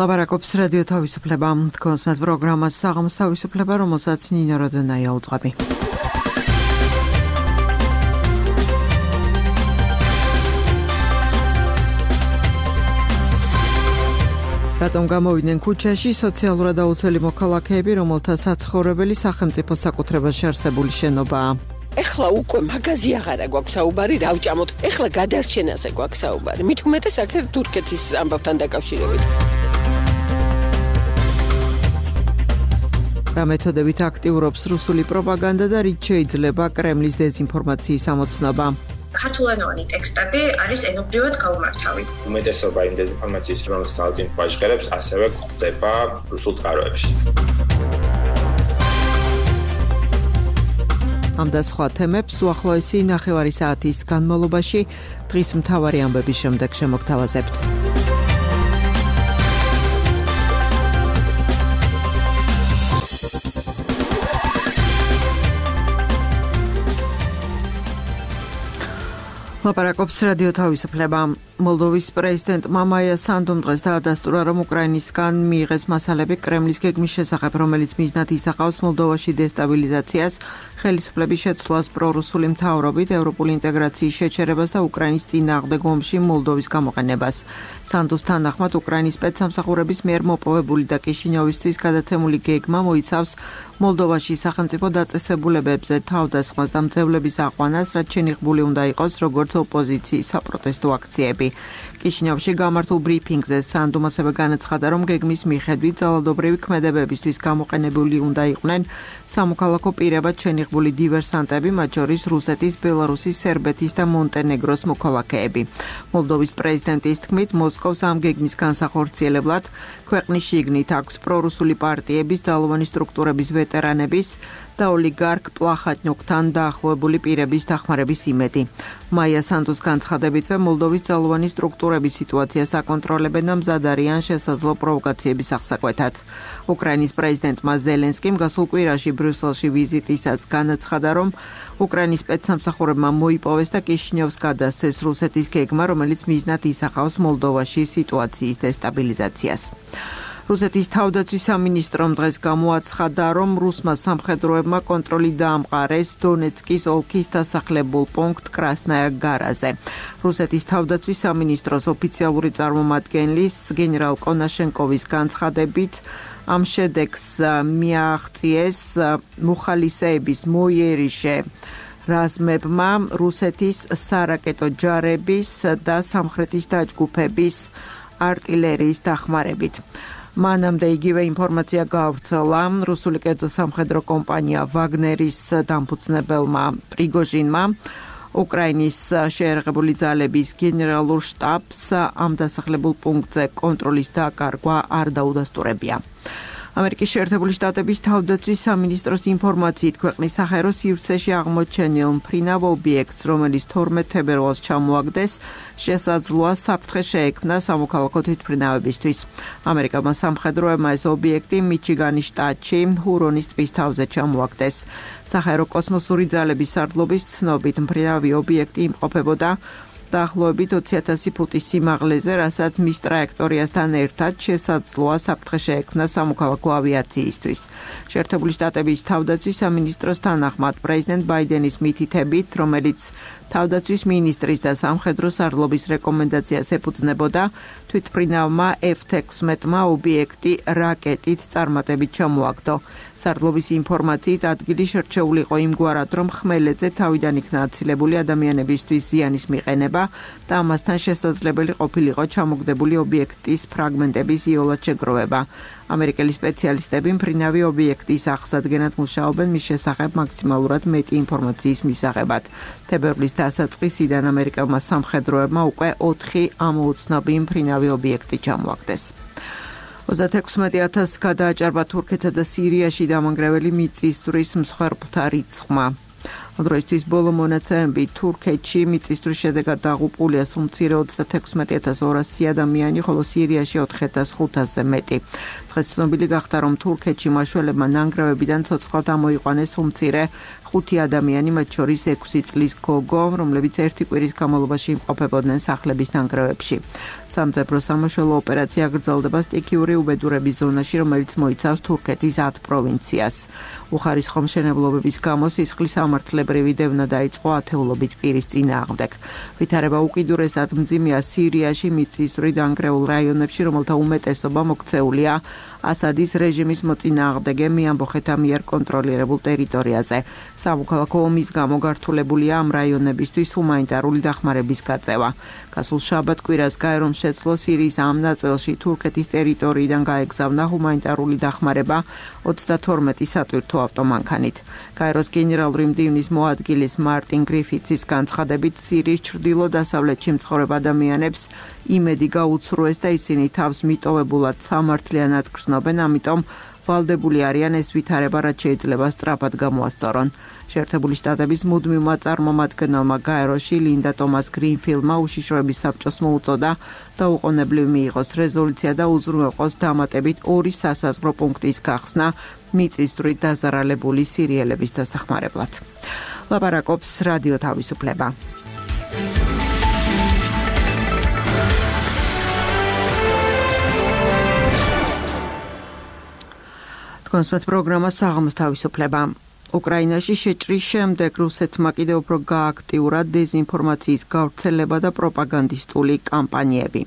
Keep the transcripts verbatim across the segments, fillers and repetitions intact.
ლაპარაკობს რადიო თავისუფლება. თქვენს მათ პროგრამას საღამოს თავისუფლება, რომელსაც ნინო როდენაია უძღვები. რატომ გამოვიდნენ ქუჩაში სოციალურად აუცველი მოქალაქეები, რომელთა საცხოვრებელი სახელმწიფო საკუთრებაში არსებული შენობაა? ეხლა უკვე მაგაზი აღარა გვაქვს საუბარი, რა ვჭამოთ? ეხლა გადარჩენაზე გვაქვს საუბარი. მით უმეტეს აქ თურქეთის ამბავთან დაკავშირებით. რა მეთოდებით აქტიურობს რუსული პროპაგანდა და რით შეიძლება კრემლის დეზინფორმაციის ამოცნობა? ქართულენოვანი ტექსტები არის ენობრივად გაუმართავი. უმეტესობა იმ დეზინფორმაციის, რომელსაც საინფო აჟღერებს, ასევე გვხვდება რუსულ წყაროებში. ამ და სხვა თემებს უახლოესი ნახევარი საათის განმავლობაში დღის მთავარი ამბების შემდეგ შემოგთავაზებთ. ლაპარაკობს რადიო თავისუფლება. მოლდოვის პრეზიდენტმა მაია სანდუმ დღეს დაადასტურა, რომ უკრაინისგან მიიღეს მასალები კრემლის გეგმის შესახებ, რომელიც მიზნად ისახავს მოლდოვაში დესტაბილიზაციას, ხელისუფლების შეცვლას პრორუსული მთავრობით, ევროპული ინტეგრაციის შეჩერებას და უკრაინის წინააღმდეგ ომში მოლდოვის გამოყენებას. სანდუს თანახმად, უკრაინის სპეცსამსახურების მიერ მოპოვებული და კიშინიოვისთვის გადაცემული გეგმა მოიცავს მოლდოვაში სახელმწიფო დაწესებულებებზე თავდასხმას და მძევლების აყვანას, რაც შენიღბული უნდა იყოს როგორც ოპოზიციის საპროტესტო აქციები. კიშინიოვში გამართულ ბრიფინგზე სანდუმ ასევე განაცხადა, რომ გეგმის მიხედვით ძალადობრივი ქმედებებისთვის გამოყენებული უნდა იყვნენ სამოქალაქო პირებად შენიღბული დივერსანტები, მათ შორის რუსეთის, ბელარუსის, სერბეთის და მონტენეგროს მოქალაქეები. მოლდოვის პრეზიდენტის თქმით, მოსკოვს ამ გეგმის განსახორციელებლად ქვეყნის შიგნით აქვს პრორუსული პარტიების, ძალოვანი სტრუქტურების ვეტერანების და ოლიგარქ პლახატნიუკთან დაახლოებული პირების დახმარების იმედი. მაია სანდუს განცხადებითვე მოლდოვის ძალოვანი სტრუქტურების სიტუაციას აკონტროლებენ და მზად არიან შესაძლო პროვოკაციების აღსაკვეთად. უკრაინის პრეზიდენტმა ზელენსკიმ გასულ კვირაში ბრიუსელში ვიზიტისას განაცხადა, რომ უკრაინის სპეცსამსახურებმა მოიპოვეს და კიშინიოვს გადასცეს რუსეთის გეგმა, რომელიც მიზნად ისახავს მოლდოვაში სიტუაციის დესტაბილიზაციას. რუსეთის თავდაცვის სამინისტრომ დღეს გამოაცხადა, რომ რუსმა სამხედროებმა კონტროლი დაამყარეს დონეცკის ოლქის დასახლებულ პუნქტ კრასნაია გარაზე. რუსეთის თავდაცვის სამინისტროს ოფიციალური წარმომადგენლის გენერალ კონაშენკოვის განცხადებით, ამ შედეგს მიაღწიეს მუხალისეების მოიერიშე რაზმებმა რუსეთის სარაკეტო ჯარების და სამხრეთის დაჯგუფების არტილერიის დახმარებით. მანამდე იგივე ინფორმაცია გაავრცელა რუსული კერძო სამხედრო კომპანია ვაგნერის დამფუძნებელმა პრიგოჟინმა. უკრაინის შეერაღებული ძალების გენერალურ შტაბს ამ დასახლებულ პუნქტზე კონტროლის დაკარგვა არ დაუდასტურებია. ამერიკის შეერთებული შტატების თავდაცვის სამინისტროს ინფორმაციით, ქვეყნის საჰაერო სივრცეში აღმოჩენილ მფრინავ ობიექტს, რომელიც თორმეტ თებერვალს ჩამოაგდეს, შესაძლოა საფრთხე შეექმნა სამოქალაქო თვითმფრინავებისთვის. ამერიკელმა სამხედროებმა ეს ობიექტი მიჩიგანის შტატში ჰურონის ტბის თავზე ჩამოაგდეს. საჰაერო კოსმოსური ძალების სარდლობის ცნობით, მფრინავი ობიექტი იმყოფებოდა დაახლოებით ოცი ათასი ფუტის სიმაღლეზე, რასაც მის ტრაექტორიასთან ერთად შესაძლოა საფრთხე შეექმნა სამოქალაქო ავიაციისთვის. შეერთებული შტატების თავდაცვის სამინისტროს თანახმად, პრეზიდენტ ბაიდენის მითითებით, რომელიც თავდაცვის მინისტრის და სამხედრო სარდლობის რეკომენდაციას ეფუძნებოდა, თვითმფრინავმა ეფ ექვსმეტმა ობიექტი რაკეტით წარმატებით ჩამოაგდო. სარდლობის ინფორმაციით ადგილი შერჩეული იყო იმგვარად, რომ ხმელეთზე თავიდან იქნა აცილებული ადამიანებისთვის ზიანის მიყენება და ამასთან შესაძლებელი ყოფილიყო ჩამოგდებული ობიექტის ფრაგმენტების იოლად შეგროვება. ამერიკელი სპეციალისტები მფრინავი ობიექტის აღსადგენად მუშაობენ მის შესახებ მაქსიმალურად მეტი ინფორმაციის მისაღებად. თებერვლის დასაწყისიდან ამერიკელმა სამხედროებმა უკვე ოთხი ამოუცნობი მფრინავი ობიექტი ჩამოაგდეს. ოცდაექვსმეტი ათასს გადააჭარბა თურქეთსა და სირიაში დამანგრეველი მიწისძვრის მსხვერპლთა რიცხვმა. დროისთვის ბოლო მონაცემები თურქეთში მიწისძვრის შედეგად დაღუპულია სულ მცირე ოცდაექვსმეტი ათას ორასი ადამიანი, ხოლო სირიაში ოთხი ათას ხუთასზე მეტი. დღეს ცნობილი გახდა, რომ თურქეთში მაშველებმა ნანგრევებიდან ცოცხლად ამოიყვანეს სულ მცირე ხუთი ადამიანი, მათ შორის ექვსი წლის გოგო, რომლებიც ერთი კვირის განმავლობაში იმყოფებოდნენ სახლების ნანგრევებში. სამძებრო სამაშველო ოპერაცია გრძელდება სტიქიური უბედურების ზონაში, რომელიც მოიცავს თურქეთის ათ პროვინციას. უხარისხო მშენებლობების გამო სისხლის სამართლებრივი დევნა დაიწყო ათეულობით პირის წინააღმდეგ. ვითარება უკიდურესად მძიმეა სირიაში მიწისძვრით დანგრეულ რაიონებში, რომელთა უმეტესობა მოქცეულია ასადის რეჟიმის მოწინააღმდეგე მეამბოხეთა მიერ კონტროლირებულ ტერიტორიაზე. სამოქალაქო ომის გამო გართულებულია ამ რაიონებისთვის ჰუმანიტარული დახმარების გაწევა. გასულ შაბათ-კვირას გაერომ შეძლო სირიის ამ ნაწილში თურქეთის ტერიტორიიდან გაეგზავნა ჰუმანიტარული დახმარება ოცდათორმეტი სატვირთო ავტომანქანით. გაეროს გენერალური მდივნის მოადგილის მარტინ გრიფიცის განცხადებით, სირიის ჩრდილო-დასავლეთში მცხოვრებ ადამიანებს იმედი გაუცრუეს და ისინი თავს მიტოვებულად სამართლიანად გრძნობენ, ამიტომ ვალდებული არიან ეს ვითარება რაც შეიძლება სწრაფად გამოასწორონ. შეერთებული შტატების მუდმივმა წარმომადგენელმა გაეროში ლინდა ტომას გრინფილდმა უშიშროების საბჭოს მოუწოდა დაუყოვნებლივ მიიღოს რეზოლუცია და უზრუნველყოს დამატებით ორი სასაზღვრო პუნქტის გახსნა მიწისძვრით დაზარალებული სირიელების დასახმარებლად. ლაპარაკობს რადიო თავისუფლება. კონსპეთ პროგრამა საღამოს თავისუფლება. უკრაინაში შეჭრის შემდეგ რუსეთმა კიდევ უფრო გააქტიურა დეზინფორმაციის გავრცელება და პროპაგანდისტული კამპანიები.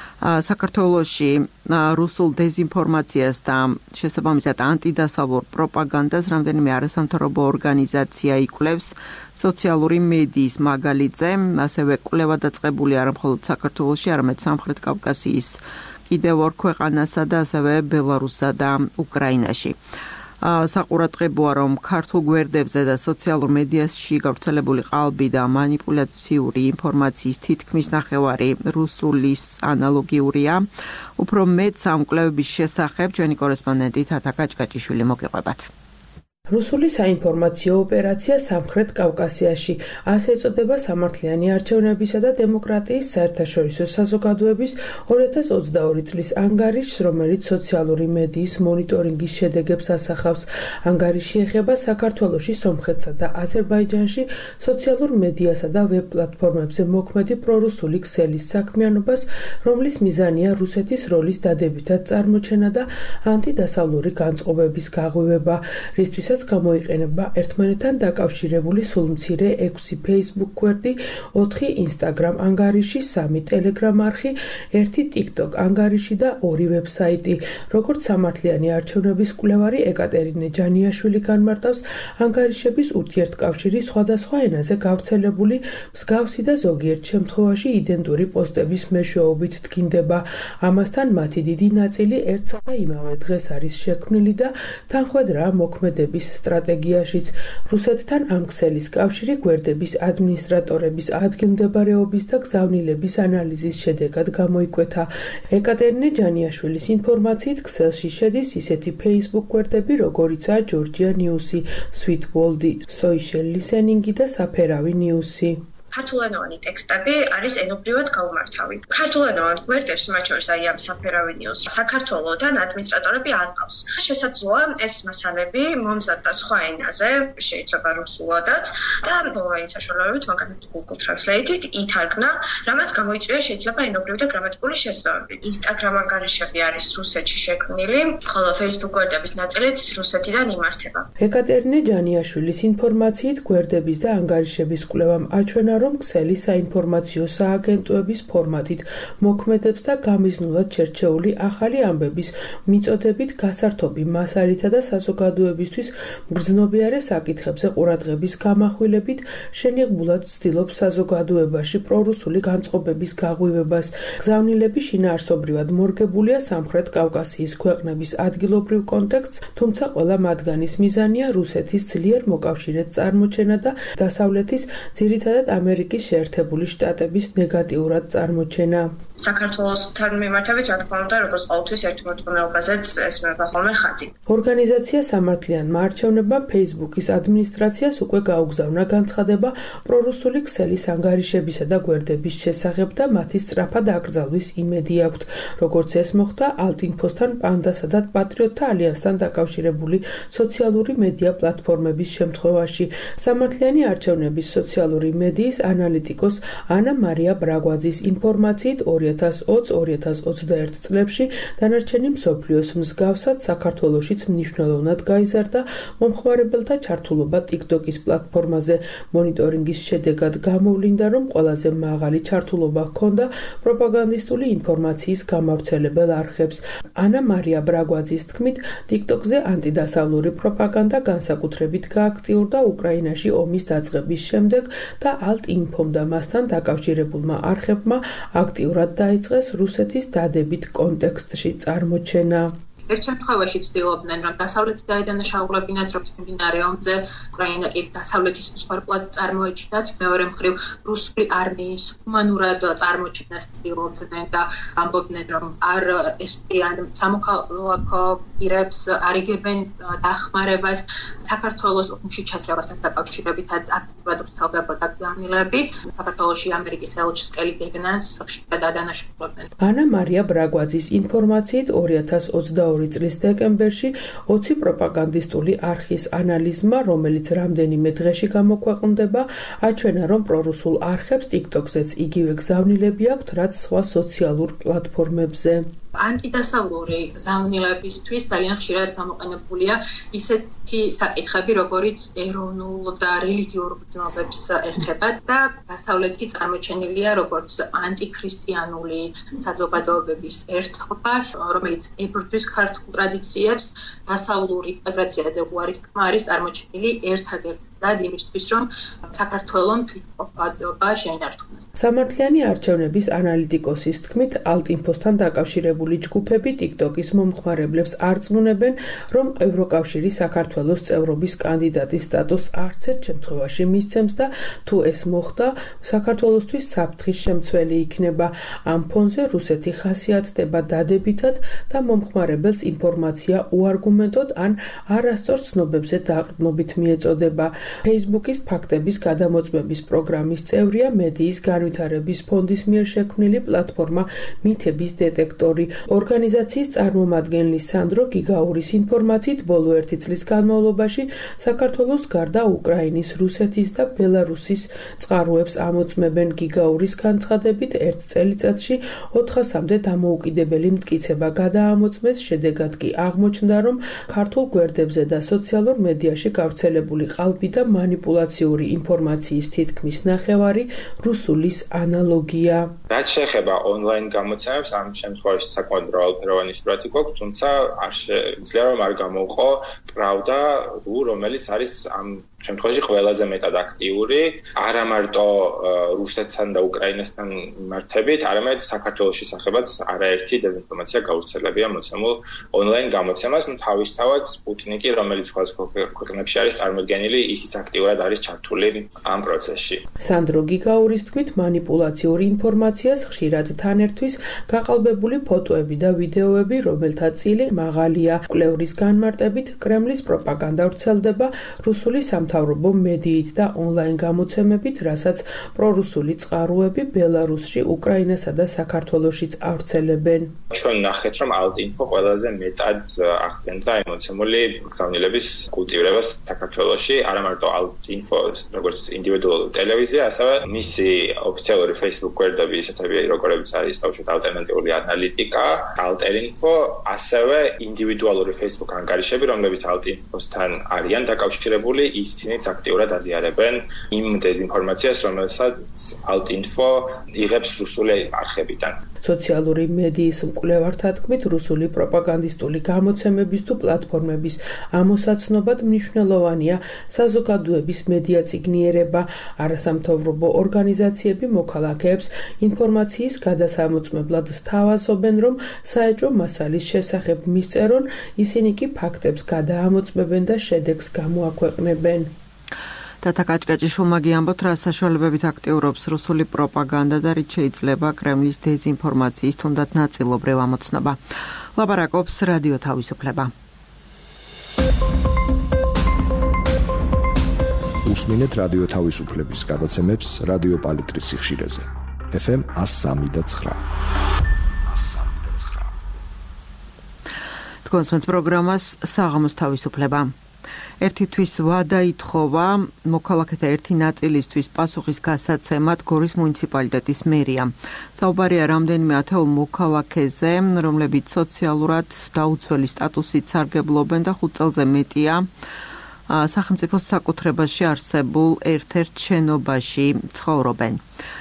საქართველოში რუსულ დეზინფორმაციას და შესაბამისად ანტიდასავლურ პროპაგანდას რამდენიმე არასამთავრობო ორგანიზაცია იკვლევს სოციალური მედიის მაგალითზე, ასევე კვლევა დაწყებული არა მხოლოდ საქართველოში, არამედ სამხრეთ კავკასიის კიდევ ორ ქვეყანასა და ასევე ბელარუსსა და უკრაინაში. საყურადღებოა, რომ ქართულ გვერდებზე და სოციალურ მედიაში გავრცელებული ყალბი და მანიპულაციური ინფორმაციის თითქმის ნახევარი რუსულის ანალოგიურია. უფრო მეტ ამ კვლევების შესახებ ჩვენი კორესპონდენტი თათა კაჭკაჭიშვილი მოგიყვებათ. რუსული საინფორმაციო ოპერაცია სამხრეთ კავკასიაში, ასე ეწოდება სამართლიანი არჩევნებისა და დემოკრატიის საერთაშორისო საზოგადოების ორი ათას ოცდაორი წლის ანგარიშს, რომელიც სოციალური მედიის მონიტორინგის შედეგებს ასახავს. ანგარიში ეხება საქართველოში, სომხეთსა და აზერბაიჯანში სოციალურ მედიასა და ვებ პლატფორმებზე მოქმედი პრორუსული ქსელის საქმიანობას, რომლის მიზანია რუსეთის როლის დადებითად წარმოჩენა და ანტიდასავლური განწყობების გაღვივება, რისთვისაც გამოიყენება ერთმანეთთან დაკავშირებული სულ მცირე ექვსი Facebook გვერდი, ოთხი Instagram ანგარიში, სამი Telegram არხი, ერთი TikTok ანგარიში და ორი ვებსაიტი. როგორც სამართლიანი არჩევნების კვლევარი ეკატერინე ჯანიაშვილი განმარტავს, ანგარიშების ურთიერთკავშირი სხვადასხვა ენაზე გავრცელებული მსგავსი და ზოგიერთ შემთხვევაში იდენტური პოსტების მეშვეობით დგინდება. ამასთან მათი დიდი ნაწილი ერთსა და იმავე დღეს არის შექმნილი და თანხვედრაა მოქმედების სტრატეგიაშიც. რუსეთთან ამ ქსელის კავშირი გვერდების ადმინისტრატორების ადგილმდებარეობის და გზავნილების ანალიზის შედეგად გამოიკვეთა. ეკატერინე ჯანიაშვილის ინფორმაციით, ქსელში შედის ისეთი Facebook გვერდები, როგორიცაა ჯორჯია ნიუსი, სვიტბოლდი, სოიშელ ლისენინგი და საფერავი ნიუსი. ქართულენოვანი ტექსტები არის ენობრივად გაუმართავი. ქართულენოვან გვერდებს, მათ შორის აი ამ საფერავი ნიუს, საქართველოდან ადმინისტრატორები არ ყავს. შესაძლოა ეს მასალები მომზადდა სხვა ენაზე, შეიძლება რუსულადაც და ონლაინ საშუალებებით, მაგალითად Google Translate-ით ითარგმნა, რამაც გამოიწვია შეიძლება ენობრივი და გრამატიკული შეცდომები. Instagram ანგარიშები არის რუსეთში შექმნილი, ხოლო Facebook გვერდების ნაწილიც რუსეთიდან იმართება. ეკატერინე ჯანიაშვილის ინფორმაციით, გვერდების და ანგარიშების კვლევამ აჩვენა, რომ ქსელი საინფორმაციო სააგენტოების ფორმატით მოქმედებს და გამიზნულად შერჩეული ახალი ამბების მიწოდებით გასართობი მასალითა და საზოგადოებისთვის მგრძნობიარე საკითხებზე ყურადღების გამახვილებით შენიღბულად ცდილობს საზოგადოებაში პრორუსული განწყობების გაღვივებას. გზავნილები შინაარსობრივად მორგებულია სამხრეთ კავკასიის ქვეყნების ადგილობრივ კონტექსტს, თუმცა ყველა მათგანის მიზანია რუსეთის ძლიერ მოკავშირედ წარმოჩენა და დასავლეთის, ძირითადად ამერიკის შეერთებული შტატების ნეგატიურად წარმოჩენა. საქართველოსთან მიმართებით, რა თქმა უნდა, როგორც ყოველთვის ერთმოწყობილობაზეც ესმება ხოლმე ხაზი. ორგანიზაცია სამართლიანმა არჩევნებმა Facebook-ის ადმინისტრაციას უკვე გაუგზავნა განცხადება პრორუსული ქსელის ანგარიშებისა და გვერდების შესახებ და მათი სწრაფად აკრძალვის იმედი აქვთ, როგორც ეს მოხდა ალტინფოსთან, პანდასა და პატრიოტთა ალიანსთან დაკავშირებული სოციალური მედია პლატფორმების შემთხვევაში. სამართლიანი არჩევნების სოციალური მედიის ანალიტიკოს ანა მარია ბრაგვაძის ინფორმაციით ორი ათას ოცი ორი ათას ოცდაერთი წლებში დანარჩენი მსოფლიოს მსგავსად საქართველოშიც მნიშვნელოვნად გაიზარდა მომხმარებელთა ჩართულობა TikTok-ის პლატფორმაზე. მონიტორინგის შედეგად გამოვლინდა, რომ ყველაზე მაღალი ჩართულობა ჰქონდა პროპაგანდისტული ინფორმაციის გამავრცელებელ არხებს. ანა მარია ბრაგვაძის თქმით, TikTok-ზე ანტიდასავლური პროპაგანდა განსაკუთრებით გააქტიურდა უკრაინაში ომის დაწყების შემდეგ და ალტ-ინფომ და მასთან დაკავშირებულმა არხებმა აქტიურად დაიწყეს რუსეთის დადებით კონტექსტში წარმოჩენა. ერთ შემთხვევაში ცდილობდნენ, რომ დასავლეთი დაედანაშაულებინათ, როგორც მიმდინარე ომზე, უკრაინა კი დასავლეთის მსხვერპლად წარმოეჩინათ, მეორე მხრივ რუსული არმიის ჰუმანურად წარმოჩენას ცდილობდნენ და ამბობდნენ, რომ არ ესპიან სამოქალაქო პირებს, არ იგებენ დახმარებას. საქართველოს ომში ჩათრევასთან დაკავშირებითაც აქტიურად ვრცელდებოდა გზავნილები. საქართველოში ამერიკის ელჩისკელი გეგნას ხშირად ადანაშაულებდნენ. ანა მარია ბრაგვაძის ინფორმაციით ორი ათას ოცდაორი წლის დეკემბერში ოცი პროპაგანდისტული არხის ანალიზმა, რომელიც რამდენიმე დღეში გამოქვეყნდება, აჩვენა, რომ პრორუსულ არხებს TikTok-ზეც იგივე გზავნილები აქვთ, რაც სხვა სოციალურ პლატფორმებზე. ანტიდასავლური გზავნილებისთვის ძალიან ხშირად გამოყენებულია ისეთი საკითხები, როგორიც ეროვნულ და რელიგიურ ბრძნობებს ეხება და დასავლეთი წარმოჩენილია როგორც ანტიქრისტიანული საზოგადოებების ერთობა, რომელიც ებრძვის ქართულ ტრადიციებს, დასავლური ინტეგრაციაზე უარის თქმა არის წარმოჩენილი ერთადერთი იმისთვის, რომ საქართველოს თვითმყოფადობა შეინარჩუნოს. სამართლიანი არჩევნების ანალიტიკოსის თქმით, ალტინფოსთან დაკავშირებული ჯგუფები TikTok-ის მომხმარებლებს არწმუნებენ, რომ ევროკავშირი საქართველოს წევრობის კანდიდატის სტატუსს არც ერთ შემთხვევაში მისცემს და თუ ეს მოხდა, საქართველოსთვის საფრთხის შემცველი იქნება. ამ ფონზე რუსეთი ხასიათდება დადებითად და მომხმარებელს ინფორმაცია უარგუმენტოდ ან არასწორ ცნობებზე დაყრდნობით მიეწოდება. Facebook-ის ფაქტების გადამოწმების პროგრამის წევრია მედიის განვითარების ფონდის მიერ შექმნილი პლატფორმა მითების დეტექტორი. ორგანიზაციის წარმომადგენლის სანდრო გიგაურის ინფორმაციით, ბოლო ერთი წლის განმავლობაში საქართველოს გარდა უკრაინის, რუსეთის და ბელარუსის წყაროებს ამოწმებენ. გიგაურის განცხადებით, ერთ წელიწადში ოთხასამდე დამოუკიდებელი მტკიცება გადაამოწმეს, შედეგად კი აღმოჩნდა, რომ ქართულ გვერდებზე და სოციალურ მედიაში გავრცელებული ყალბი და манипуляციური ინფორმაციის თითქმის ნახევარი რუსულის ანალოგია. რაც შეეხება ონლაინ გამოცემებს, ამ შემთხვევაში საკმაოდ მრავალფეროვანი სურათი გვაქვს, თუმცა არ შეიძლება რომ არ გამოვყო პრავდა, რომელიც არის ამ შემთხვევაში ყველაზე მეტად აქტიური, არა მარტო რუსეთთან და უკრაინასთან მიმართებით, არამედ საქართველოს შესახებაც არაერთი დეзинფორმაცია გავრცელებია მოცემულ ონლაინ გამოცემას, ну თავისთავად სპუტნიკი, რომელიც სხვადასხვა ქვეყნებში არის წარმოდგენილი, ისიც აქტიურად არის ჩართული ამ პროცესში. სანდრო გიგაურის თქმით, манипуляციური ინფორმაციას ხშირად თან ერთვის გაყალბებული ფოტოები და ვიდეოები, რომელთა წილი მაღალია. კვლევრის განმარტებით, კრემლის პროპაგანდა ვრცელდება რუსული სამთავრობო მედიით და ონლაინ გამოცემებით, რასაც პრორუსული წყაროები ბელარუსში, უკრაინასა და საქართველოშიც ავრცელებენ. ჩვენ ნახეთ, რომ ალტინფო ყველაზე მეტად ახდენდა ემოციური გზავნილების კულტივირებას საქართველოში, არა მარტო ალტინფოს, როგორც ინდივიდუალური ტელევიზია, ასევე მისი ოფიციალური Facebook გვერდები, ისეთები, როგორიც არის თავშეთ ალტერნატიული ანალიტიკა, ალტერინფო, ასევე ინდივიდუალური Facebook ანგარიშები, რომლებიც ალტინფოსთან არიან დაკავშირებული, ისინიც აქტიურად აზიარებენ იმ დეзинფორმაციას, რომელსაც ალტინფო იღებს რუსული არხებიდან. სოციალური მედიის მკვლევართა თქმით, რუსული პროპაგანდისტული გამოცემების თუ პლატფორმების ამოსაცნობად მნიშვნელოვანია საზოგადოების მედია წიგნიერება. არასამთავრობო ორგანიზაციები მოქალაქეებს ინფორმაციის გადასამოწმებლად სთავაზობენ, რომ საეჭვო მასალის შესახებ მისწერონ, ისინი კი ფაქტებს გადაამოწმებენ და შედეგს გამოაქვეყნებენ. თათა კაჭკაჭიშვილმა გიამბოთ, რა საშუალებებით აქტიურობს რუსული პროპაგანდა და რით შეიძლება კრემლის დეზინფორმაციის თუნდაც ნაწილობრივ ამოცნობა. ლაპარაკობს რადიო თავისუფლება. უსმინეთ რადიო თავისუფლების გადაცემებს რადიო პალიტრის სიხშირეზე. ეფ ემ one oh three და nine. თქვენს პროგრამას საღამოს თავისუფლება. ერთი თვის ვადა ითხოვა მოქალაქეთა ერთი ნაწილისთვის პასუხის გასაცემად გორის მუნიციპალიტეტის მერია. საუბარია რამდენიმე ათეულ მოქალაქეზე, რომლებიც სოციალურად დაუცველი სტატუსით სარგებლობენ და ხუთ წელზე მეტია სახელმწიფოს საკუთრებაში არსებულ ერთ-ერთ შენობაში ცხოვრობენ.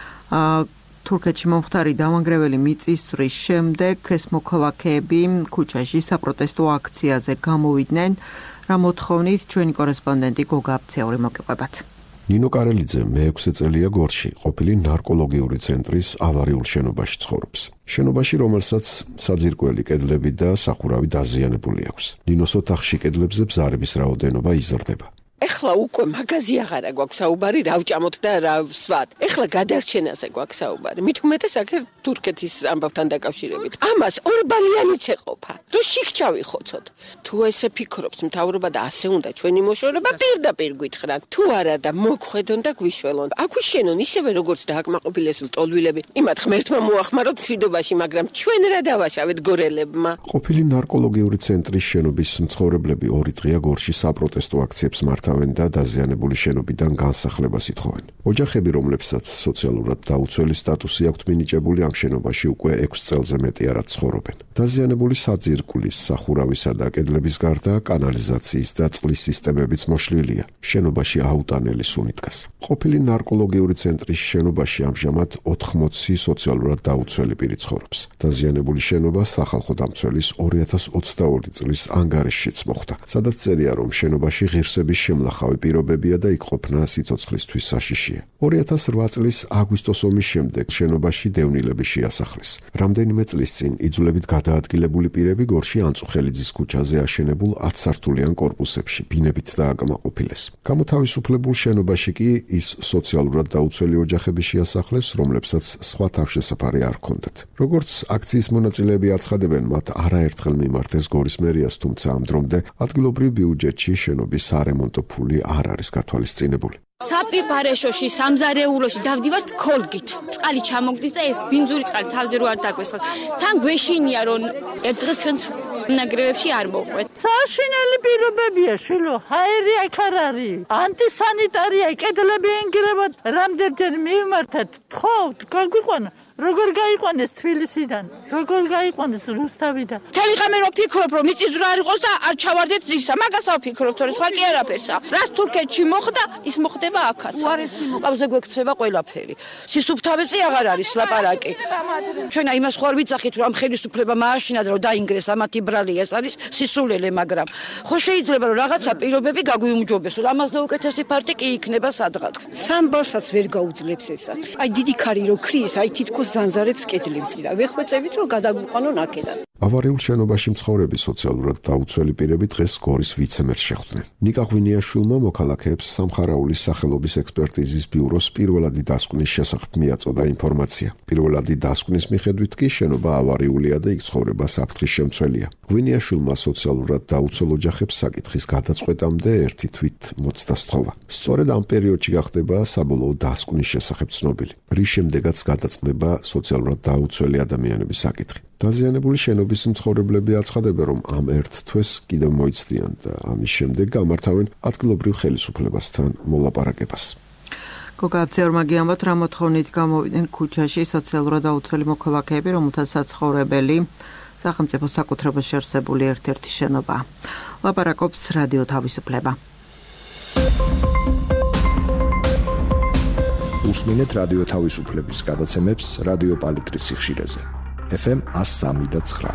თურქეთში მომხდარი დამანგრეველი მიწისძვრის შემდეგ ეს მოქალაქეები ქუჩაში საპროტესტო აქციაზე გამოვიდნენ, რა მოთხოვნით ჩვენი კორესპონდენტი გოგა აბციური მოგიყვებათ. ნინო კარელიძე მეექვსე წელია გორში, ყოფილი ნარკოლოგიური ცენტრის ავარიულ შენობაში ცხოვრობს. შენობაში, რომელსაც საძირკველი კედლები და სახურავი დაზიანებული აქვს. ნინოს ოთახში კედლებზე ბზარების რაოდენობა იზრდება. ეხლა უკვე მაგაზი აღარა გვაქვს საუბარი, რა ვჭამოთ და რა ვსვათ. ეხლა გადარჩენაზე გვაქვს საუბარი. მით უმეტეს აქ თურქეთის ამბავთან დაკავშირებით. ამას ორბალიანიც ეყოფა. რო შიქ ჩავიხოცოთ. თუ ესე ფიქრობს მთავრობა და ასე უნდა ჩვენი მოშორება პირდაპირ გითხრან. თუ არა და მოგხვედონ და გვიშველონ. აქვიშენონ ისევე როგორც დააკმაყოფილეს ლტოლვილები. იმათ ღმერთმა მოახმაროთ მშვიდობაში, მაგრამ ჩვენ რა დავაშავეთ გორელებმა. ყოფილი ნარკოლოგიური ცენტრის შენობის მცხოვრებლები ორი დღეა გორში საპროტესტო აქციებს მართავენ და დაზიანებული შენობიდან განსახლებას ითხოვენ. ოჯახები, რომლებსაც სოციალურად დაუცველი სტატუსი აქვთ მინიჭებული, ამ შენობაში უკვე ექვს წელზე მეტი არ ცხოვრობენ. დაზიანებული საძირკვლის, სახურავისა და კედლების გარდა კანალიზაციის და წყლის სისტემებიც მოშლილია. შენობაში აუტანელი სუნი დგას. ყოფილი ნარკოლოგიური ცენტრის შენობაში ამჟამად ოთხმოცი სოციალურად დაუცველი პირი ცხოვრობს. დაზიანებული შენობა სახალხო დამცველის ორი ათას ოცდაორი წლის ანგარიშშიც მოხდა, სადაც წერია, რომ შენობაში ღირსების შემლახავი პირობებია და იქ ყოფნა სიცოცხლისთვის საშიშია. ორი ათას რვა წლის აგვისტოს ომის შემდეგ შენობაში დევნილები შეასახლეს. რამდენიმე წლის წინ იძულებით გადაადგილებული პირები გორში ანწუხელიძის ქუჩაზე აშენებულ ათსართულიან კორპუსებში ბინებით დააკმაყოფილეს. გამოთავისუფლებულ შენობაში კი ის სოციალურად დაუცველი ოჯახები შეასახლეს, რომლებსაც სხვა თავშესაფარი არ ჰქონდათ. როგორც აქციის მონაწილეები აცხადებენ, მათ არაერთხელ მიმართეს გორის მერიას, თუმცა ამ დრომდე ადგილობრივ ბიუჯეტში შენობის არემონტო ფული არ არის გათვალისწინებული. საპიპარეშოში, სამზარეულოში დავდივართ ქოლგით. წყალი ჩამოგდის და ეს ბინძური წყალი თავზე რო არ დაგვესხათ. თან გვეშინია, რომ ერთ დღეს ჩვენს ნაგრევებში არ მოყვეთ. საშინელი პირობებია, შილო, ჰაერი აქ არ არის. ანტისანიტარია, კედლები ენგრევათ, რამდენჯერ მივმართეთ. თხოვთ, გაგვიყვანა. როგორ გაიყვანეს თბილისიდან, როგორ გაიყვანეს რუსთავიდან. მთელი ღამე რო ფიქრობ, რომ მიწისძვრა არ იყოს და არ ჩავარდეთ ძირსა, მაგასაო ფიქრობ, თორე სხვა კი არაფერსა. რას თურქეთში მოხდა, ის მოხდება აქაც. უარესი მოყავზე გვექცევა ყველაფერი. სისუფთავეზე აღარ არის ლაპარაკი. ჩვენ იმას ხوار ვიცახით, რომ ამ ხელისუფლება მააშინა და რომ დაინგრეს ამათი ბრალი, ეს არის სისულელე, მაგრამ ხო შეიძლება რომ რაღაცა პირობები გაგვიუმჯობესო. ამას და უკეთესი ფარტი კი იქნება სადღაც. სამბალსაც ვერ გაუძლებს ესა. აი დიდი ქარი რო ქრის, აი თითქოს ზანზარებს კედლებს და ვეხვეწებით რომ გადაგვიყვანონ აქედან. ავარიულ შენობაში მცხოვრები სოციალურად დაუცველი პირები დღეს გორის ვიცემერს შეხვდნენ. ნიკა ღვინიაშვილმა მოქალაქეებს სამხარაულის სახელობის ექსპერტიზის ბიუროს პირველადი დასკვნის შესახებ მიაწოდა ინფორმაცია. პირველადი დასკვნის მიხედვით კი შენობა ავარიულია და იქ ცხოვრება საფრთხის შემცველია. ღვინიაშვილმა სოციალურად დაუცველ ოჯახებს საკითხის გადაწყვეტამდე ერთი თვით მოცდა სთხოვა. სწორედ ამ პერიოდში გახდება საბოლოო დასკვნის შესახებ ცნობილი, რის შემდეგაც გადაწყდება სოციალურად დაუცველი ადამიანების საკითხი. დაზიანებული შენობის მცხოვრებლები აცხადებენ, რომ ამ ერთ თვეს კიდევ მოიცდიან და ამის შემდეგ გამართავენ ადგილობრივ ხელისუფლებასთან მოლაპარაკებას. გოგა აბცეურმა გიამბოთ, რა მოთხოვნით გამოვიდნენ ქუჩაში სოციალურად დაუცველი მოქალაქეები, რომელთა საცხოვრებელი სახელმწიფო საკუთრებაში არსებული ერთ-ერთი შენობა. ლაპარაკობს რადიო თავისუფლება. უსმინეთ რადიო თავისუფლების გადაცემებს რადიო პალიტრის სიხშირეზე. ეფ ემ one oh three და nine.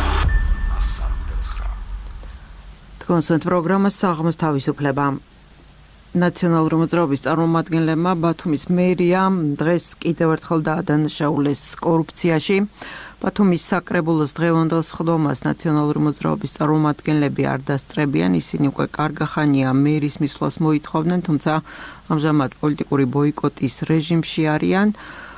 თქვენს პროგრამას საღამოს თავისუფლება. ნაციონალური მოძრაობის წარმომადგენლებმა ბათუმის მერია დღეს კიდევ ერთხელ დაადანაშაულეს კორუფციაში. ბათუმის საკრებულოს დღევანდელ სხდომას ნაციონალური მოძრაობის წარმომადგენლები არ დასწრებიან, ისინი უკვე კარგი ხანია მერის მისვლას მოითხოვდნენ, თუმცა ამჟამად პოლიტიკური ბოიკოტის რეჟიმში არიან.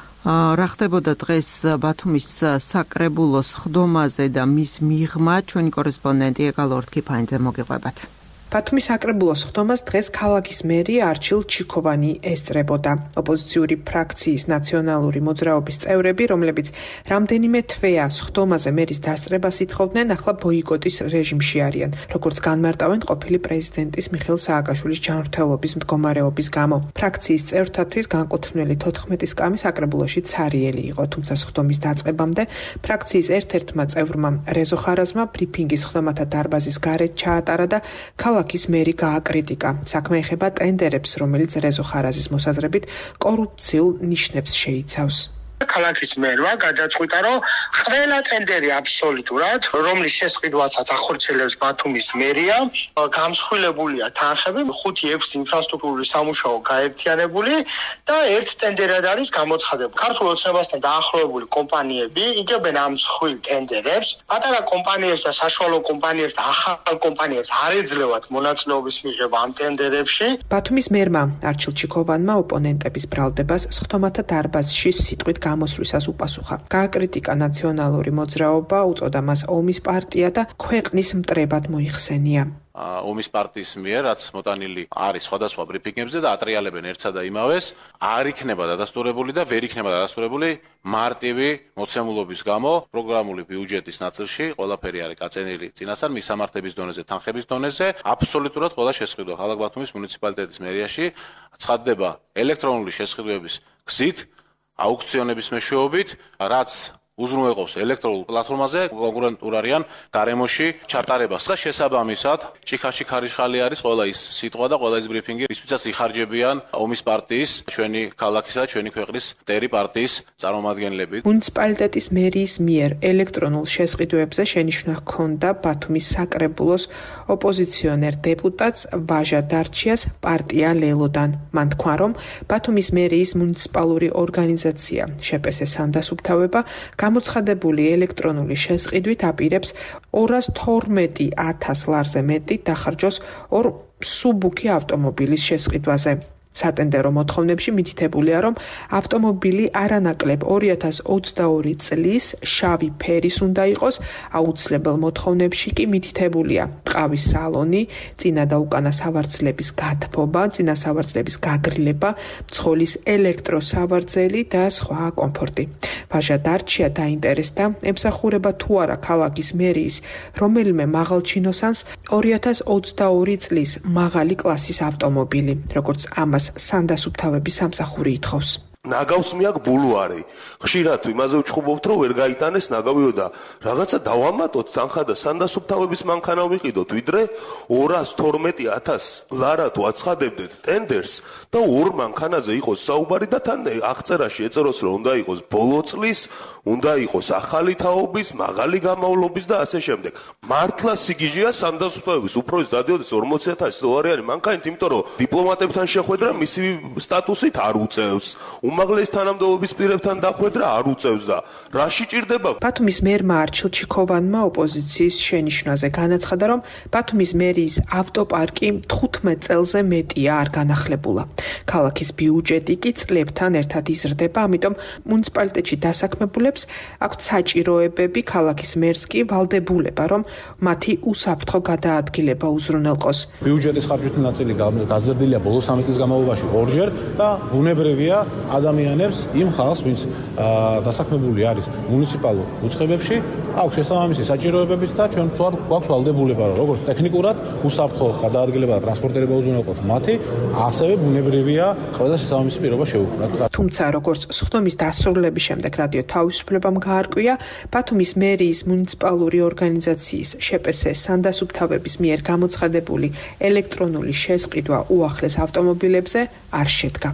რა ხდებოდა დღეს ბათუმის საკრებულოს სხდომაზე და მის მიღმა ჩვენი კორესპონდენტი ეკალორთ კიფაინძე მოგიყვებათ. ბათუმის საკრებულოს სხდომას დღეს ქალაქის მერი არჩილ ჩიქოვანი ესწრებოდა. ოპოზიციური ფრაქციის ნაციონალური მოძრაობის წევრები, რომლებიც რამდენიმე თვეა სხდომაზე მერის დასწრებას ითხოვდნენ, ახლა ბოიკოტის რეჟიმში არიან, როგორც განმარტავენ ყოფილი პრეზიდენტის მიხეილ სააკაშვილის ჯანმრთელობის მდგომარეობის გამო. ფრაქციის წევრთათვის განკუთვნილი თოთხმეტი სკამი საკრებულოში ცარიელი იყო, თუმცა სხდომის დაწყებამდე ფრაქციის ერთ-ერთმა წევრმა რეზო ხარაზმა ბრიფინგი სხდომათა დარბაზის გარეთ ჩაატარა და ქალაქის მერი გააკრიტიკა. საქმე ეხება ტენდერებს, რომელიც რეზო ხარაზის მოსაზრებით კორუფციულ ნიშნებს შეიცავს. ქალაქის მერმა გადაწყვიტა, რომ ყველა ტენდერი აბსოლუტურად, რომლის შესყიდვასაც ახორციელებს ბათუმის მერია, გამსხვილებულია თანხები, ხუთი ექვსი ინფრასტრუქტურული სამუშაო გაერთიანებული და ერთ ტენდერად არის გამოცხადებული. ქართულ ოცნებასთან დაახლოებული კომპანიები იგებენ ამ მსხვილ ტენდერებს, პატარა კომპანიებს და საშუალო კომპანიებს და ახალ კომპანიებს არ ეძლევათ მონაწილეობის მიღება ამ ტენდერებში. ბათუმის მერმა არჩილ ჩიქოვანმა ოპონენტების ბრალდებას სხდომათა დარბაზში სიტყვით გამოსვლისას უპასუხა. გააკრიტიკა ნაციონალური მოძრაობა, უწოდა მას ომის პარტია და ქვეყნის მტრებად მოიხსენია. ომის პარტიის მიერ, რაც მოტანილი არის სხვადასხვა ბრიფინგებზე და ატრიალებენ ერთსა და იმავეს, არ იქნება დადასტურებული და ვერ იქნება დადასტურებული მარტივი მოცემულობის გამო პროგრამული ბიუჯეტის ნაწილში ყველაფერი არის გაწენილი წინასწარ მისამართების დონეზე, თანხების დონეზე, აბსოლუტურად ყველა შესყიდვა ქალაქ ბათუმის მუნიციპალიტეტის მერიაში ცხადდება ელექტრონული შესყიდვების გზით, აუქციონების მეშვეობით, რაც უზრუნველყოფს ელექტრონულ პლატფორმაზე კონკურენტულ არიან გარემოში ჩატარებას და შესაბამისად ჭიქაში ქარიშხალი არის ყველა ის სიტყვა და ყველა ის ბრიფინგი, რისთვისაც იხარჯებიან ომის პარტიის, ჩვენი ქალაქისა, ჩვენი ქვეყნის მტერი პარტიის წარმომადგენლები. მუნიციპალიტეტის მერიის მიერ ელექტრონულ შესყიდვებზე შენიშვნა ჰქონდა ბათუმის საკრებულოს ოპოზიციონერ დეპუტატს ვაჟა დარჩიას პარტია ლელოდან. მან თქვა, რომ ბათუმის მერიის მუნიციპალური ორგანიზაცია შეპესე სანდასუფთავება გამოცხადებული ელექტრონული შესყიდვით აპირებს ორას თორმეტი ათას ლარზე მეტი დახარჯოს ორ სუბუქი ავტომობილის შესყიდვაზე. სატენდერო მოთხოვნებში მითითებულია, რომ ავტომობილი არანაკლებ ორი ათას ოცდაორი წლის შავი ფერის უნდა იყოს, აუცილებელ მოთხოვნებში კი მითითებულია ტყავის სალონი, წინა და უკანა სავარძლების გათბობა, წინა სავარძლების გაგრილება, მძღოლის ელექტროსავარძელი და სხვა კომფორტი. ვაჟა დარჩია დაინტერესდა, ემსახურება თუ არა ქალაქის მერიის რომელიმე მაღალჩინოსანს ორი ათას ოცდაორი წლის მაღალი კლასის ავტომობილი, როგორც ამას სანდასუფთავების სამსახური ითხოვს. ნაგავს მიაქვს ბულვარი. ხშირად იმაზე ვჩხუბობთ, რომ ვერ გაიტანეს ნაგავიო და რაღაცა დავამატოთ თანხა და სანდასუფთავების მანქანა ვიყიდოთ, ვიდრე ორას თორმეტი ათას ლარად ვაცხადებდეთ ტენდერს და ორ მანქანაზე იყოს საუბარი და თან აღწერაში ეწეროს, რომ უნდა იყოს ბოლო წლის, უნდა იყოს ახალი თაობის, მაღალი გამავლობის და ასე შემდეგ. მართლა სიგიჟეა სანდასუფთავების უფროსის დადიოდეს ორმოცი ათასი დოლარიანი მანქანით, იმიტომ რომ დიპლომატებთან შეხვედრა მისი სტატუსით არ უწევს. უმაღლეს თანამდებობის პირებთან დახვედრა არ უწევს და რა შეჭirdება? ბათუმის მერმა არჩილ ჩიქოვანმა ოპოზიციის შენიშვნაზე განაცხადა, რომ ბათუმის მერიის ავტოპარკი თხუთმეტ წელზე მეტია არ განახლებულა. ქალაქის ბიუჯეტი კი წლებთან ერთად იზრდება, ამიტომ მუნიციპალიტეტში დასაქმებულებს აქვთ საჭიროებები, ქალაქის მერს კი ვალდებულება, რომ მათი უსაფრთხო გადაადგილება უზრუნველყოს. ბიუჯეტის ხარჯვითი ნაწილი გაზრდილია ბოლო სამი წლის განმავლობაში ორჯერ და ბუნებრივია ადამიანებს იმ ხალხს, ვინც დასაქმებული არის მუნიციპალურ უწყებებში, აქვს შესაბამისი საჭიროებებით და ჩვენ ვთქვათ, გვაქვს ვალდებულება, რომ როგორც ტექნიკურად უსაფრთხო გადაადგილება და ტრანსპორტირება უზრუნველყოთ მათი, ასევე ბუნებრივია ყველა შესაბამისი პირობა შეუქმნათ. თუმცა როგორც სხდომის დასრულების შემდეგ რადიო თავისუფლებამ გაარკვია, ბათუმის მერიის მუნიციპალური ორგანიზაციის შეპესე სანდასუფთავების მიერ გამოცხადებული ელექტრონული შესყიდვა უახლეს ავტომობილებზე არ შედგა.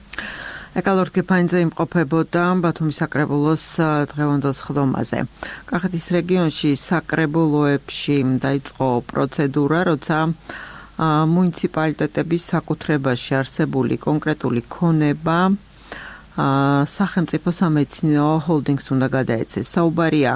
ეკალორთ კიფაინძე იმყოფებოდა ბათუმის საკრებულოს დღევანდელ სხდომაზე. კახეთის რეგიონში საკრებულოებში დაიწყო პროცედურა, როცა მუნიციპალიტეტების საკუთრებაში არსებული კონკრეტული ქონება სახელმწიფო სამედიცინო ჰოლდინგს უნდა გადაეცეს. საუბარია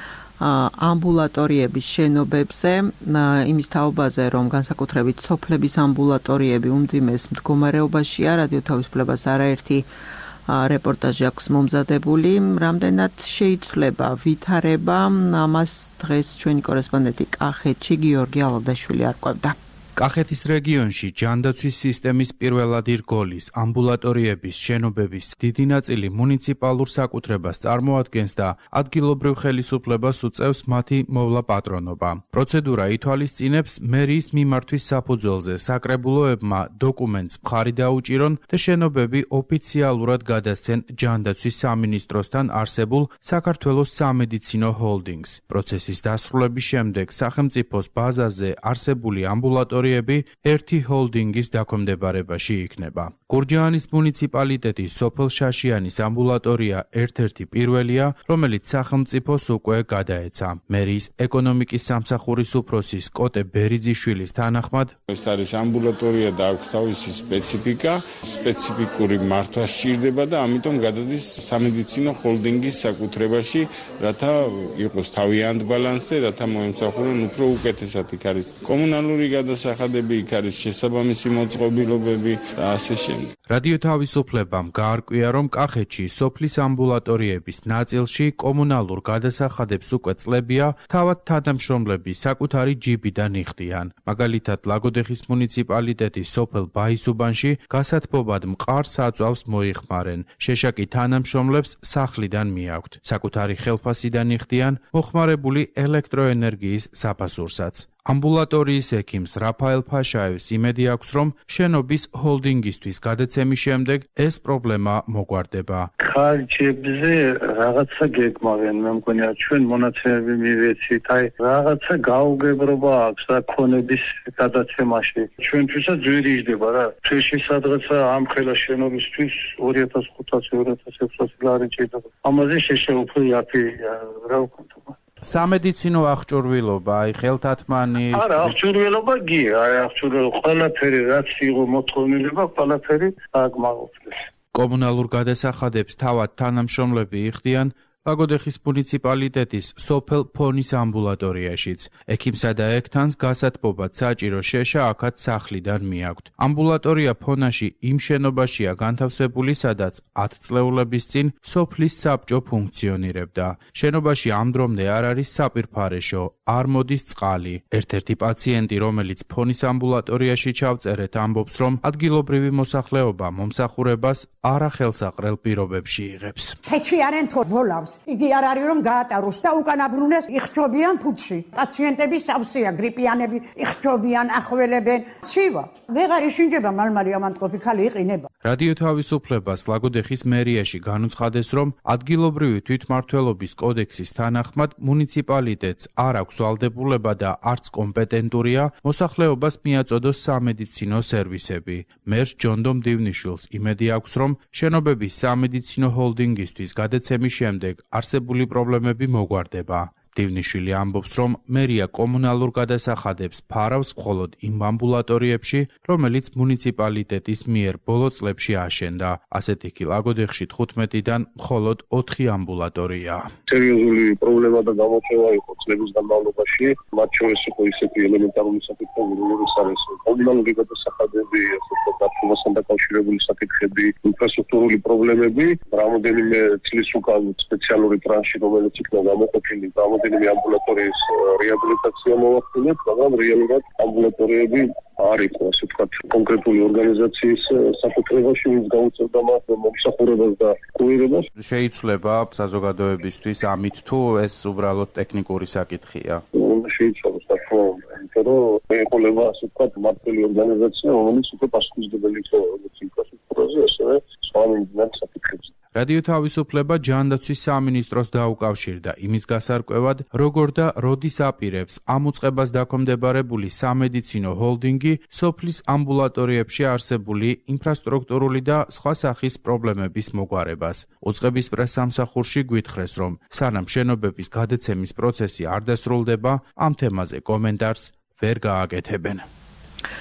ამბულატორიების შენობებზე, იმის თაობაზე, რომ განსაკუთრებით სოფლების ამბულატორიები უმძიმეს მდგომარეობაშია, რადიო თავისუფლებას არაერთი რეპორტაჟი აქვს მომზადებული. რამდენად შეიცვლება ვითარება, ამას დღეს ჩვენი კორესპონდენტი კახეთში გიორგი ალადაშვილი არკვევდა. კახეთის რეგიონში ჯანდაცვის სისტემის პირველადი რგოლის ამბულატორიების შენობების დიდი ნაწილი მუნიციპალურ საკუთრებას წარმოადგენს და ადგილობრივ ხელისუფლებას უწევს მათი მოვლა პატრონობა. პროცედურა ითვალისწინებს მერიის მიმართვის საფუძველზე საკრებულოებმა დოკუმენტს მხარი დაუჭირონ და შენობები ოფიციალურად გადასცენ ჯანდაცვის სამინისტროსთან არსებულ საქართველოს სამედიცინო ჰოლდინგს. პროცესის დასრულების შემდეგ სახელმწიფოს ბაზაზე არსებული ამბულატორიები ერთი ჰოლდინგის დაქვემდებარებაში იქნება. გურჯაანის მუნიციპალიტეტის სოფელ შაშიანის ამბულატორია ერთ-ერთი პირველია, რომელიც სახელმწიფოს უკვე გადაეცა. მერიის ეკონომიკის სამსახურის უფროსის კოტე ბერიძიშვილის თანახმად, ეს არის ამბულატორია და აქვს თავისი სპეციფიკა, სპეციფიკური მართვა სჭირდება და ამიტომ გადადის სამედიცინო ჰოლდინგის საკუთრებაში, რათა იყოს თავიანთ ბალანსზე, რათა მოემსახურონ უფრო უკეთესად. იქ არის კომუნალური გადასახადები, იქ არის შესაბამისი მოწყობილობები და ასე შემდეგ. რადიო თავისუფლებამ გაარკვია, რომ კახეთში სოფლის ამბულატორიების ნაწილში კომუნალურ გადასახადებს უკვე წლებია თავად თანამშრომლები საკუთარი ჯიბიდან იხდიან. მაგალითად, ლაგოდეხის მუნიციპალიტეტის სოფელ ბაისუბანში გასათბობად მყარს აწვავს მოიხმარენ. შეშაკი თანამშრომლებს სახლიდან მიაქვთ. საკუთარი ხელფასიდან იხდიან მოხმარებული ელექტროენერგიის საფასურსაც. ამბულატორიის ექიმს რაფაელ ფაშაევს იმედი აქვს, რომ შენობის ჰოლდინგისთვის გადაცემის შემდეგ ეს პრობლემა მოგვარდება. ხარჯებზე რაღაცა გეკმავენ, მე მგონია ჩვენ მონაცემები მივეცით, აი რაღაცა გაუგებრობა აქვს და ქონების გადაცემაში. ჩვენთვისაც ძვირი იждება რა. თვეში სადღაცა ამ ხელა შენობისთვის ორი ათას ხუთასი ორი ათას ექვსასი ლარი ჭირდება. ამაზე შეშეუფლი ათი რა ვქონდა. სამედიცინო აღჭურვილობა, აი ხელთათმანი. არა, აღჭურვილობა გია, აი აღჭურვილობა ყველაფერი რაც იყო მოთხოვნილება, ყველაფერი აგმაყოფილეს. კომუნალურ გადასახადებს თავად თანამშრომლები იხდიან ლაგოდეხის მუნიციპალიტეტის სოფელ ფონის ამბულატორიაშიც. ექიმსა და ექთანს გასათბობად საჭირო შეშა აქაც სახლიდან მიაქვთ. ამბულატორია ფონაში იმ შენობაშია განთავსებული, სადაც ათწლეულების წინ სოფლის საბჭო ფუნქციონირებდა. შენობაში ამ დრომდე არ არის საპირფარეშო, არ მოდის წყალი. ერთ-ერთი პაციენტი, რომელიც ფონის ამბულატორიაში ჩავწერეთ, ამბობს, რომ ადგილობრივი მოსახლეობა მომსახურებას არახელსაყრელ პირობებში იღებს. ხეჩი არენ თო ბოლავს. იგი არ არის რომ გაატაროს და უკან აბრუნეს იხჭობიან ფუჩში. პაციენტები სავსეა, გრიპიანები იხჭობიან, ახველებენ. ცივა. ვეღარ იშინჯება მალმალი ამანტყოფი ხალი იყინება. რადიო თავისუფლებას ლაგოდეხის მერიაში განუცხადეს, რომ ადგილობრივი თვითმმართველობის კოდექსის თანახმად მუნიციპალიტეტს არ აქვს ვალდებულება და არც კომპეტენტურია მოსახლეობას მიაწოდოს სამედიცინო სერვისები. მერს ჯონდომ დივნიშვილს იმედი აქვს, რომ შენობების სამედიცინო ჰოლდინგისთვის გადაცემის შემდეგ არსებული პრობლემები მოგვარდება. დივნიშვილი ამბობს, რომ მერია კომუნალურ გადასახადებს ფარავს მხოლოდ იმ ამბულატორიებში, რომელიც მუნიციპალიტეტის მიერ ბოლო წლებში აშენდა. ასეთი კი ლაგოდეხში თხუთმეტიდან მხოლოდ ოთხი ამბულატორია. სერიოზული პრობლემა და გამოწვევა იყო წლების განმავლობაში, მათ შორის იყო ისეთი ელემენტარული საკითხები, როგორიც არის კომუნალური გადასახადები, ასე დათმობასთან დაკავშირებული საკითხები, ინფრასტრუქტურული პრობლემები, რამოდენიმე წლის უკან სპეციალური ტრანში, რომელიც იქნა გამოყოფილი რამოდენიმე ამბულატორიის რეაბილიტაცია მოახდინეთ, მაგრამ რეალურად ამბულატორიები არ იყო, ასე ვთქვათ, კონკრეტული ორგანიზაციის საკუთრებაში, ვინც გაუწევდა მათ მომსახურებას და კურირებას. შეიცვლება საზოგადოებისთვის ამით თუ ეს უბრალოდ ტექნიკური საკითხია? შეიცვალა საკმაოდ, იმიტომ რომ ეყოლება, ასე ვთქვათ, მართლი ორგანიზაცია, რომელიც უკვე პასუხისმგებელი იყო როგორც ინფრასტრუქტურაზე, ასევე სხვა მიმდინარე საკითხებზე. რადიო თავისუფლება ჯანდაცვის სამინისტროს დაუკავშირდა იმის გასარკვევად, როგორ და როდის აპირებს ამ უწყებას დაქვემდებარებული სამედიცინო ჰოლდინგი სოფლის ამბულატორიებში არსებული ინფრასტრუქტურული და სხვა სახის პრობლემების მოგვარებას. უწყების პრესსამსახურში გვითხრეს, რომ სანამ შენობების გადაცემის პროცესი არ დასრულდება, ამ თემაზე კომენტარს ვერ გააკეთებენ.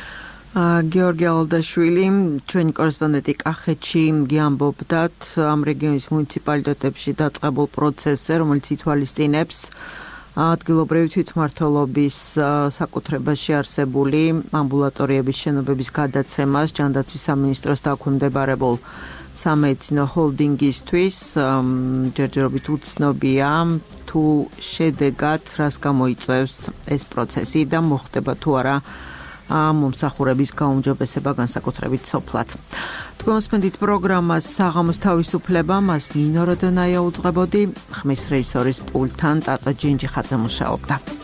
გიორგი ალდაშვილი, ჩვენი კორესპონდენტი კახეთში გიამბობდათ ამ რეგიონის მუნიციპალიტეტებში დაწყებულ პროცესზე, რომელიც ითვალისწინებს ადგილობრივი თვითმმართველობის საკუთრებაში არსებული ამბულატორიების შენობების გადაცემას ჯანდაცვის სამინისტროს დაქვემდებარებულ სამედიცინო ჰოლდინგისთვის. ჯერჯერობით უცნობია თუ შედეგად რას გამოიწვევს ეს პროცესი და მოხდება თუ არა მომსახურების გაუმჯობესება განსაკუთრებით სოფლად. თქვენსმენდით პროგრამას საღამოს თავისუფლება, მას ნინო როდონაია უძღვებოდი, ხმის რეჟისორის პულტთან ტატა ჯინჯიხაძე მუშაობდა.